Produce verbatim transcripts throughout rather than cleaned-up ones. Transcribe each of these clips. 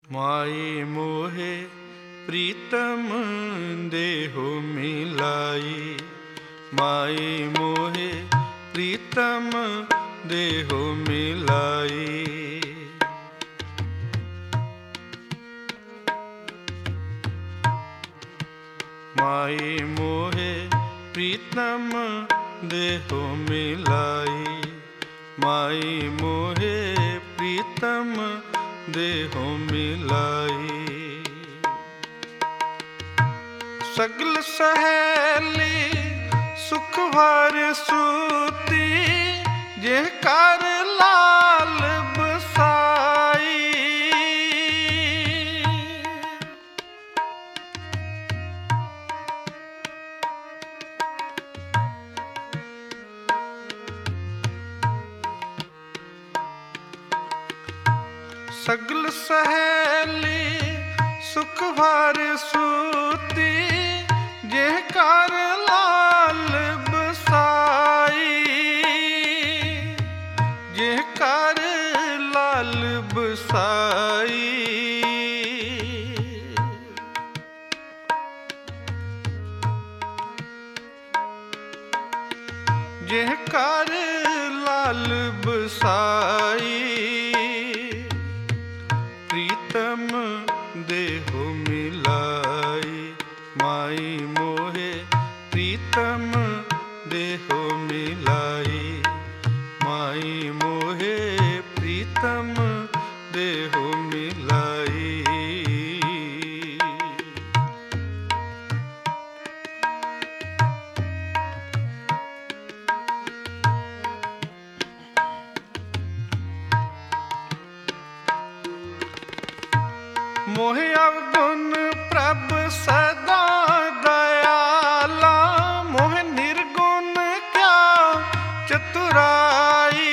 माई मोहे प्रीतम देहो मिलाई, माई मोहे प्रीतम देहो मिलाई। माई मोहे प्रीतम देहो मिलाई, माई मोहे प्रीतम देहो मिलाई। सगल सहेली सुख भर सूती, जे कर लाल बसाई। सगल सहेली सुख भर सूती, जे कर लाल बसाई, जे कर लाल बसाई। जे कर लाल बसाई, प्रीतम देहो मिलाई, माई मोहे प्रीतम देहो मिलाई, माई मोहे प्रीतम देहो मिलाई। मोहे अवगुण प्रभ सदा दयाला, मोहे निर्गुण क्या चतुराई।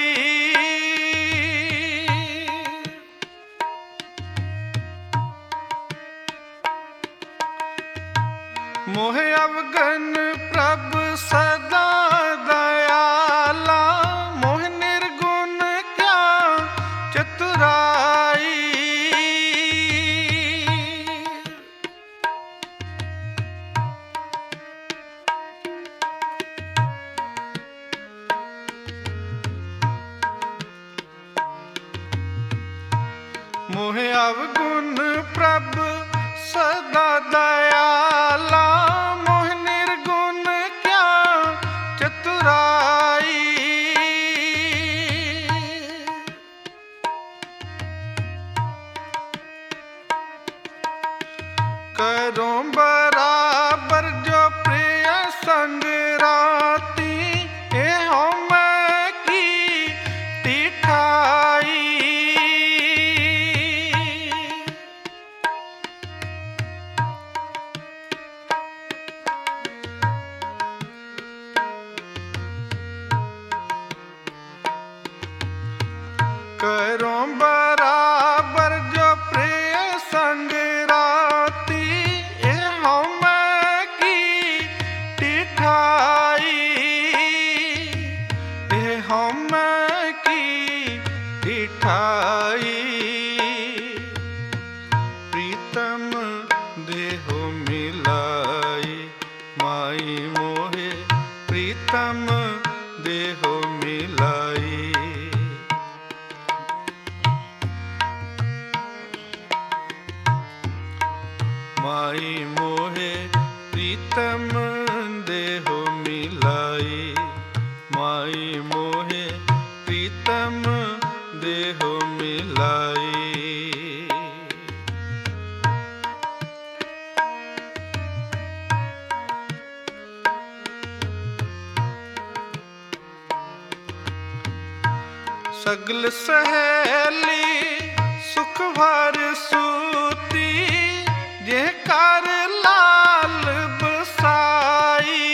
मोहे अवगुण प्रभ सदा दयाला, मोहे निर्गुण क्या चतुराई। मोहे अवगुण प्रभ सदा दयाला, मोहे निर्गुण क्या चतुराई। करो बराबर जो प्रिय संग राती, एहो मैं की तिठाई। करो बराबर जो प्रिय संग राती, एहो मैं की तिठाई, एहो मैं की तिठाई। प्रीतम देहो मिलाई, माई मोहे प्रीतम देहो मिलाई। माई मोहे प्रीतम देहो मिलाई, माई मोहे प्रीतम देहो मिलाई। सगल सहेली सुख भर सूती, जे कर लाल बसाई।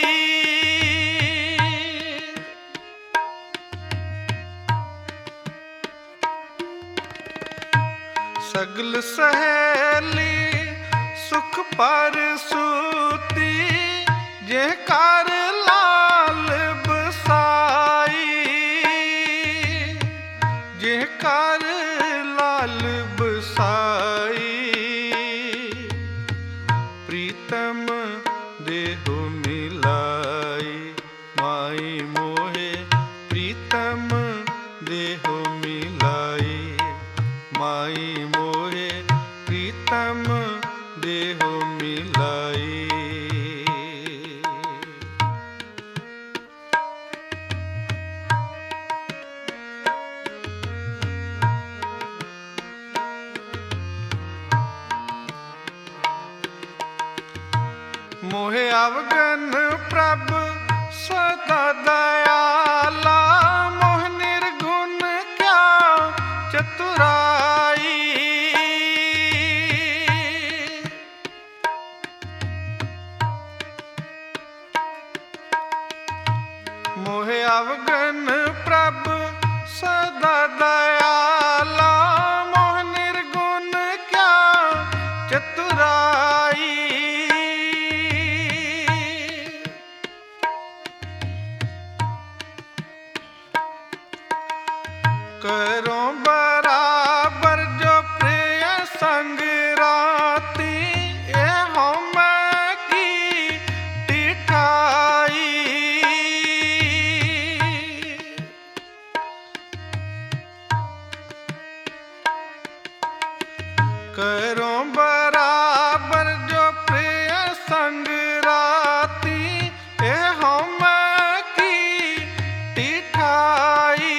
सगल सहेली सुख पर सूती, जे कर लाल बसाई, जे कर लाल बसाई। मोहे अवगन प्रभ सदा दयाला, मोह निर्गुण क्या चतुराई। मोहे अवगन प्रभ सदा दयाला, मोह निर्गुण क्या चतुराई। करो बराबर जो प्रिय संग राती, एहो मैं की टिठाई। करो बराबर जो प्रिय संग राती, एहो मैं की टिठाई।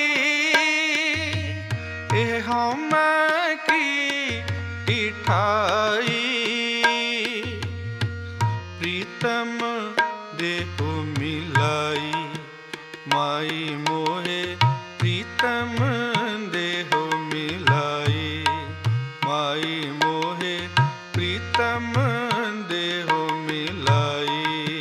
एहो मैं की टिठाई। प्रीतम देहो मिलाई, माई मोहे प्रीतम देहो मिलाई। माई मोहे प्रीतम देहो मिलाई।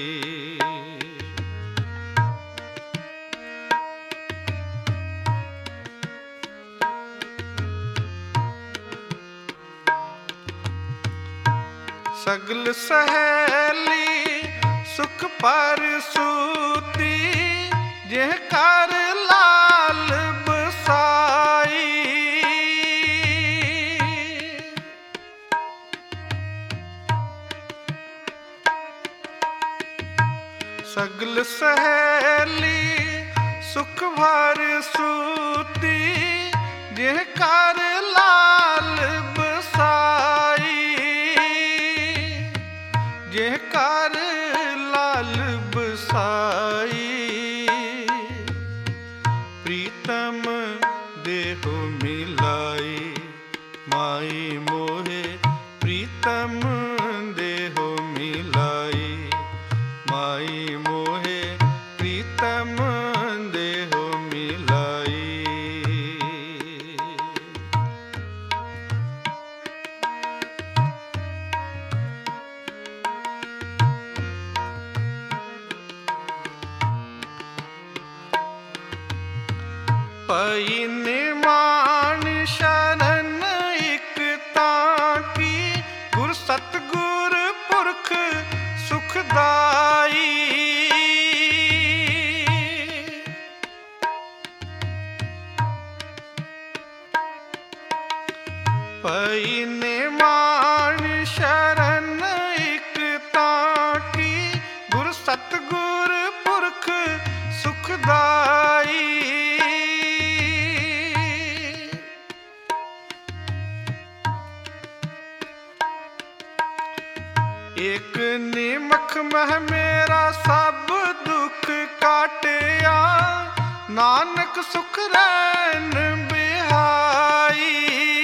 सगल सहेली सुख पर सूती, जेह कर लाल बसाई। सगल सहेली सुख भर सूती, जेह कर लाल बसाई। जेह कर लाल बसाई। प्रीतम देहो मिलाई, माई मोहे प्रीतम देहो मिलाई। माई मोहे प्रीतम देहो मिलाई। पई निमान शरण इक ताकी, गुर सतगुर पुरख सुखदाई। पई निमान शरण इक ताकी, गुर सतगुर पुरख सुखदाई। एक निमख मह मेरा सब दुख काटिया, नानक सुख रैन बिहाई।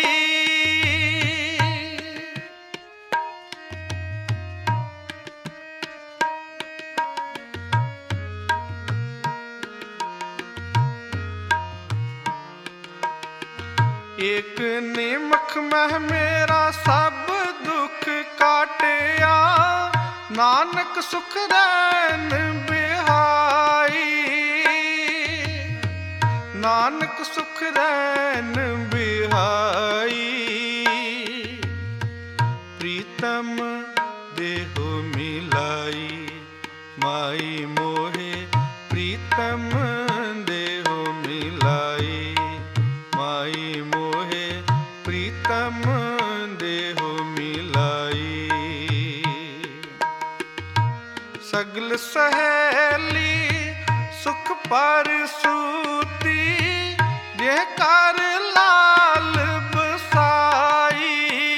एक निमख मह मेरा सब दुख काटिया, नानक सुख रैन बिहाई। नानक सुख रैन बिहाई। प्रीतम देहो मिलाई, माई मोहे प्रीतम देहो मिलाई। माई मोहे प्रीतम देहो मिलाई। सगल सहेली सुख पर सूती, जेह कर लाल बसाई।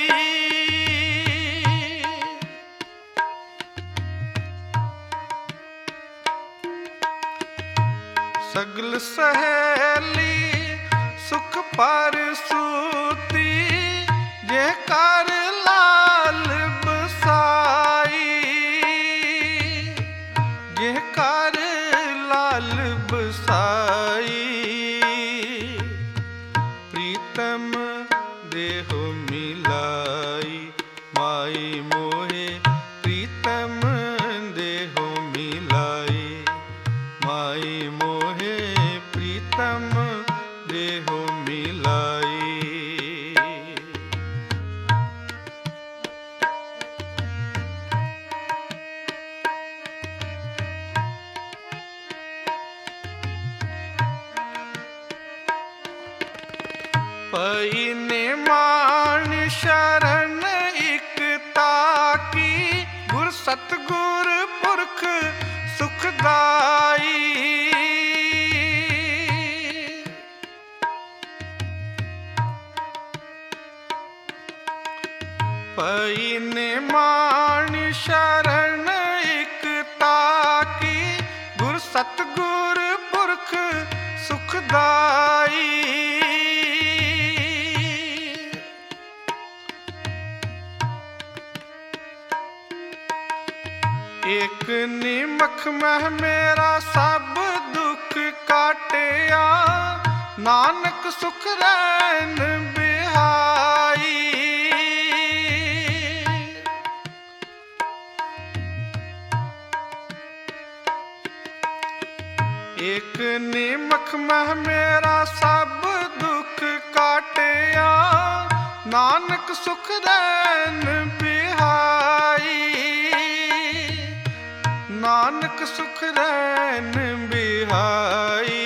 सगल सहेली सुख पर सूती, जेह कर लाल बसाई। पई निमान शरण एकता की, गुर सतगुर पुरख सुखदाई। पई निमान शरण एकता की, गुर सतगुर पुरख सुखदाई। एक निमख मह मेरा सब दुख काटिया, नानक सुख रैन बिहाई। एक निमख मह मेरा सब दुख काटिया, नानक सुख रैन बिहाई। नानक सुख रैन बिहाई।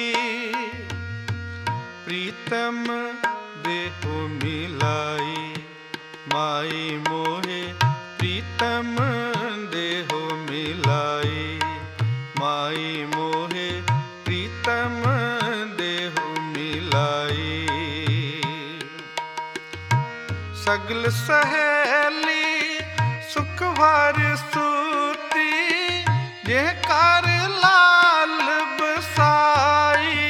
प्रीतम देहो मिलाई, माई मोहे प्रीतम देहो मिलाई। माई मोहे प्रीतम देहो मिलाई। सगल सहेली सुख भर सूती, जे कर लाल बसाई।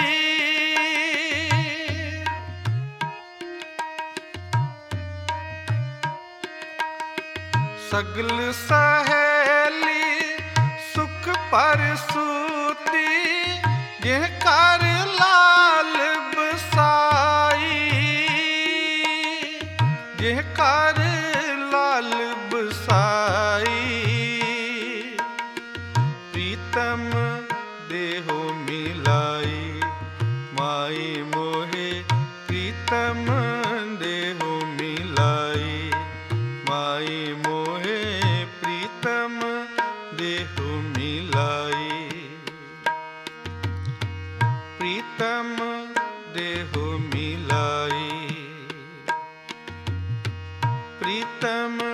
सगल सहेली सुख पर सूती, जे कर लाल बसाई। जे कर लाल बसाई। प्रीतम देहो मिलाई, माई मोहे प्रीतम देहो मिलाई। माई मोहे प्रीतम देहो मिलाई। प्रीतम देहो मिलाई। प्रीतम